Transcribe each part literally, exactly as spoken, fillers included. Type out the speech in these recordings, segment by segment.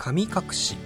神隠し。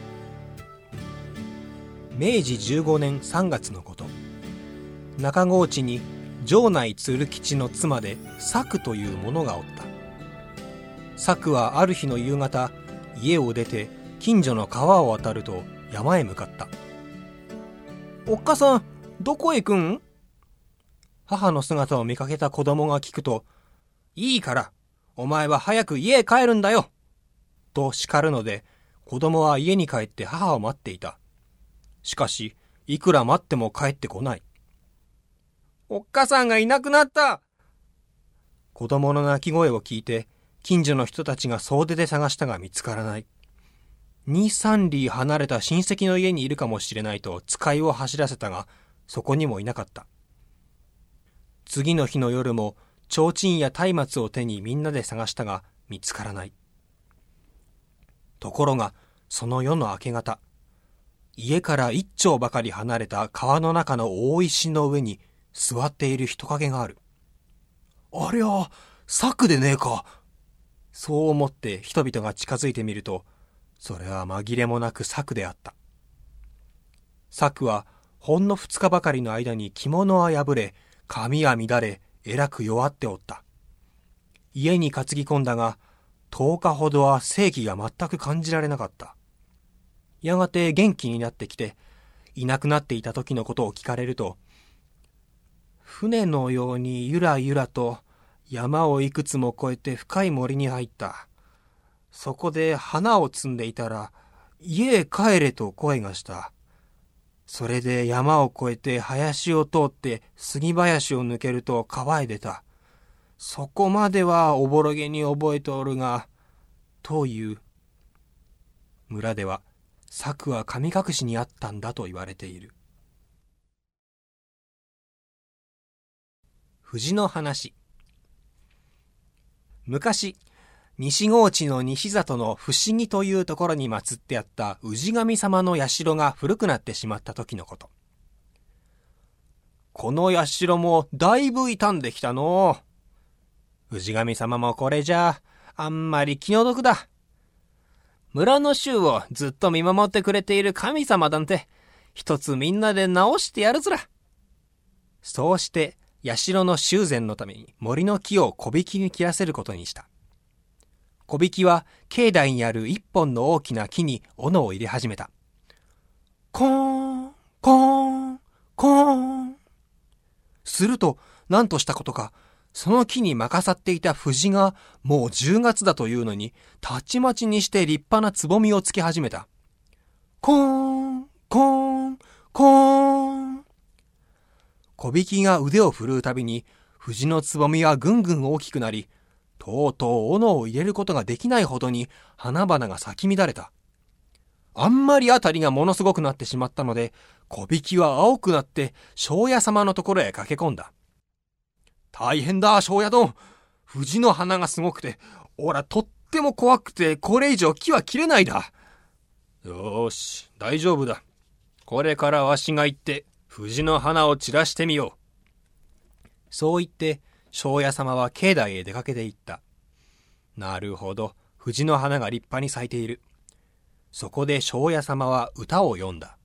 めいじじゅうごねんさんがつのこと、中河内に城内鶴吉の妻で作という者がおった。作はある日の夕方、家を出て近所の川を渡ると山へ向かった。おっかさん、どこへ行くん？母の姿を見かけた子供が聞くと、いいから、お前は早く家へ帰るんだよと叱るので、子供は家に帰って母を待っていた。しかし、いくら待っても帰ってこない。おっかさんがいなくなった。子供の泣き声を聞いて、近所の人たちが総出で探したが見つからない。二、三里離れた親戚の家にいるかもしれないと使いを走らせたが、そこにもいなかった。次の日の夜も、提灯や松明を手にみんなで探したが見つからない。ところが、その夜の明け方、家から一丁ばかり離れた川の中の大石の上に座っている人影がある。ありゃ、作でねえか。そう思って人々が近づいてみると、それは紛れもなく作であった。作はほんの二日ばかりの間に着物は破れ、髪は乱れ、えらく弱っておった。家に担ぎ込んだが、十日ほどは生気が全く感じられなかった。やがて元気になってきて、いなくなっていた時のことを聞かれると、船のようにゆらゆらと山をいくつも越えて深い森に入った。そこで花を摘んでいたら、家へ帰れと声がした。それで山を越えて林を通って杉林を抜けると川へ出た。そこまではおぼろげに覚えておるが、という。村では、作は神隠しにあったんだと言われている。藤の話。昔、西河内の西里の不思議というところに祀ってあった氏神様の社が古くなってしまった時のこと。この社もだいぶ傷んできたのう。氏神様もこれじゃあんまり気の毒だ。村の衆をずっと見守ってくれている神様なんて一つみんなで直してやるずら。そうして社の修繕のために森の木を小引に切らせることにした。小引は境内にある一本の大きな木に斧を入れ始めた。コーン、コーン、コーン。すると何としたことか、その木に任さっていた藤がもうじゅうがつだというのに、たちまちにして立派なつぼみをつけ始めた。コーン、コーン、コーン。小引が腕を振るうたびに、藤のつぼみはぐんぐん大きくなり、とうとう斧を入れることができないほどに花々が咲き乱れた。あんまりあたりがものすごくなってしまったので、小引は青くなって庄屋様のところへ駆け込んだ。大変だ、庄屋殿。藤の花がすごくて、おらとっても怖くて、これ以上木は切れないだ。よーし、大丈夫だ。これからわしが行って、藤の花を散らしてみよう。そう言って、庄屋様は境内へ出かけて行った。なるほど、藤の花が立派に咲いている。そこで庄屋様は歌を詠んだ。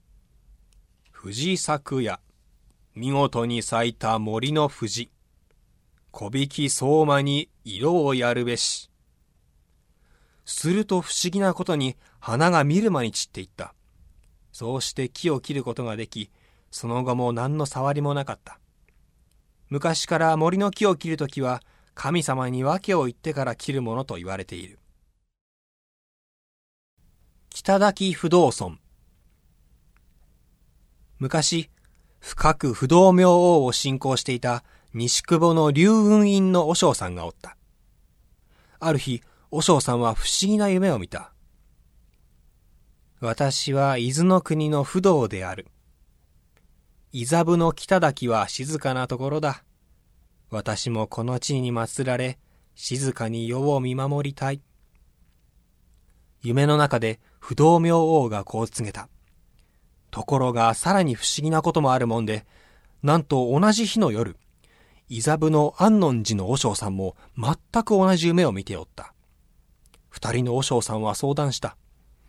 藤咲くや。見事に咲いた森の藤。小引相馬に色をやるべし。すると不思議なことに花が見る間に散っていった。そうして木を切ることができ、その後も何の触りもなかった。昔から森の木を切るときは神様に訳を言ってから切るものと言われている。北滝不動尊。昔、深く不動明王を信仰していた西久保の龍雲院の和尚さんがおった。ある日、和尚さんは不思議な夢を見た。私は伊豆の国の不動である。伊豆部の北滝は静かなところだ。私もこの地に祀られ、静かに世を見守りたい。夢の中で不動明王がこう告げた。ところがさらに不思議なこともあるもんで、なんと同じ日の夜、伊豆部の安穏寺の和尚さんも全く同じ夢を見ておった。二人の和尚さんは相談した。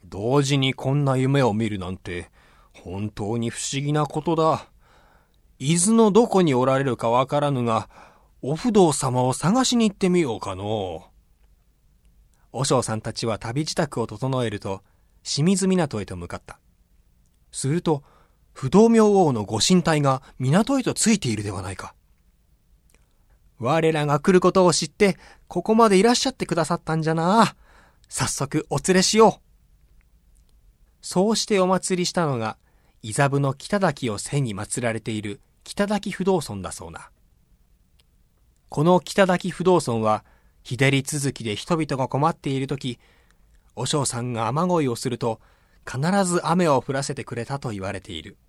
同時にこんな夢を見るなんて本当に不思議なことだ。伊豆のどこにおられるかわからぬが、お不動様を探しに行ってみようかのう。和尚さんたちは旅支度を整えると、清水港へと向かった。すると、不動明王のご神体が港へとついているではないか。我らが来ることを知って、ここまでいらっしゃってくださったんじゃな。早速お連れしよう。そうしてお祭りしたのが、伊豆部の北滝を背に祀られている北滝不動尊だそうな。この北滝不動尊は、日照り続きで人々が困っているとき、和尚さんが雨乞いをすると、必ず雨を降らせてくれたと言われている。